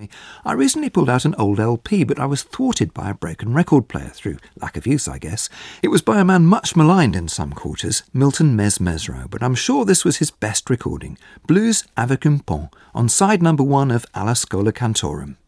I recently pulled out an old LP, but I was thwarted by a broken record player, through lack of use, I guess. It was by a man much maligned in some quarters, Milton Mesmero, but I'm sure this was his best recording, Blues avec un pont, on side number 1 of Alla Scola Cantorum.